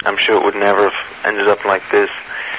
I'm sure it would never have ended up like this.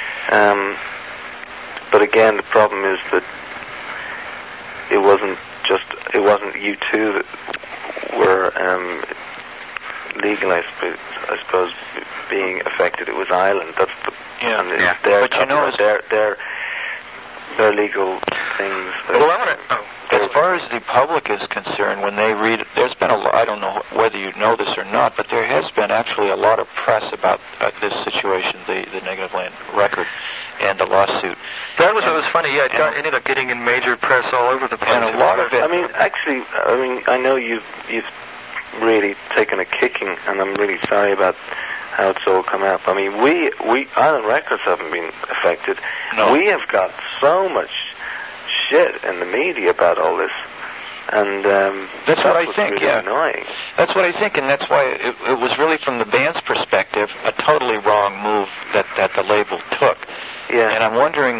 But again, the problem is that it wasn't U2 that were legalized, I suppose, being affected. It was Ireland. That's the But you know, their legal things. As far as the public is concerned, when they read, there's been a lot, I don't know whether you know this or not, but there has been actually a lot of press about this situation, the Negative Land record and the lawsuit. That was funny. Yeah, it ended up getting in major press all over the place. And a lot of it. I mean, I know you've really taken a kicking, and I'm really sorry about how it's all come out. I mean, we Island Records haven't been affected. No. We have got so much shit in the media about all this, and that's what I think. Really annoying. That's what I think, and that's why it was really, from the band's perspective, a totally wrong move that the label took. Yeah. And I'm wondering,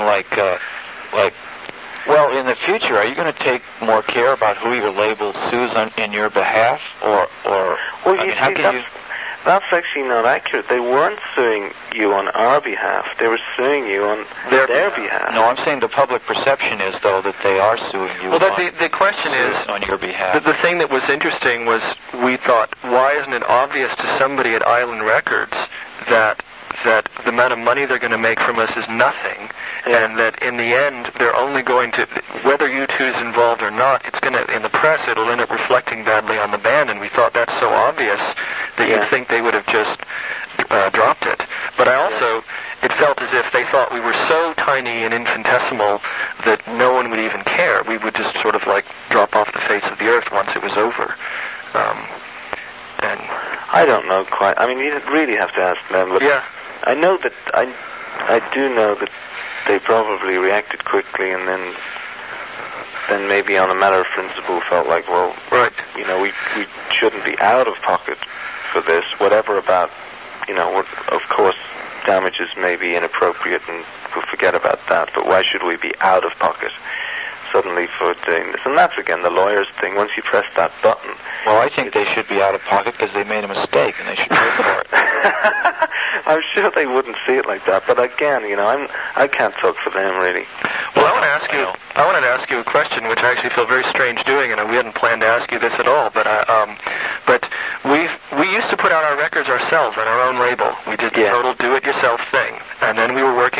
well, in the future, are you going to take more care about who your label sues in your behalf, or That's actually not accurate. They weren't suing you on our behalf. They were suing you on their behalf. No, I'm saying the public perception is, though, that they are suing you. Well, the question is on your behalf. The thing that was interesting was, we thought, why isn't it obvious to somebody at Island Records that the amount of money they're going to make from us is nothing, and that in the end they're only going to, whether U2 is involved or not, it's going to, in the press, it'll end up reflecting badly on the band, and we thought that's so obvious that you'd think they would have just dropped it. But I also, it felt as if they thought we were so tiny and infinitesimal that no one would even care. We would just sort of drop off the face of the earth once it was over. And I don't know quite. I mean, you really have to ask them. But yeah. I know that I do know that they probably reacted quickly, and then maybe on a matter of principle felt like, well, right, we shouldn't be out of pocket for this. Whatever about, of course, damages may be inappropriate, and we'll forget about that. But why should we be out of pocket suddenly for doing this? And that's, again, the lawyer's thing. Once you press that button... Well, I think they should be out of pocket because they made a mistake, and they should pay for it. I'm sure they wouldn't see it like that. But again, I can't talk for them, really. Well, I wanted to ask you a question, which I actually feel very strange doing, and we hadn't planned to ask you this at all. But we used to put out our records ourselves on our own label. We did the total do-it-yourself thing, and then we were working